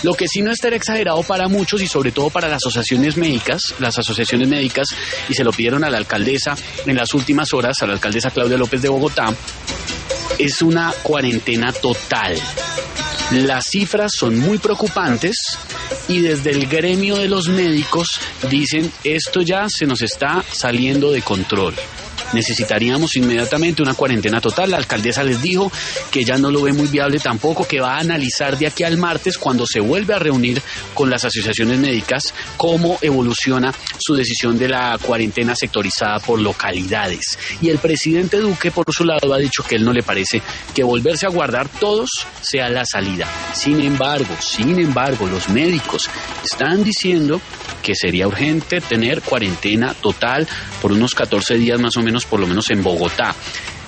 Lo que sí no estará exagerado para muchos y sobre todo para las asociaciones médicas, y se lo pidieron a la alcaldesa en las últimas horas, a la alcaldesa Claudia López de Bogotá, es una cuarentena total. Las cifras son muy preocupantes y desde el gremio de los médicos dicen esto ya se nos está saliendo de control. Necesitaríamos inmediatamente una cuarentena total. La alcaldesa les dijo que ella no lo ve muy viable tampoco, que va a analizar de aquí al martes, cuando se vuelve a reunir con las asociaciones médicas, cómo evoluciona su decisión de la cuarentena sectorizada por localidades. Y el presidente Duque, por su lado, ha dicho que él no le parece que volverse a guardar todos sea la salida. Sin embargo, los médicos están diciendo que sería urgente tener cuarentena total por unos 14 días más o menos, por lo menos en Bogotá.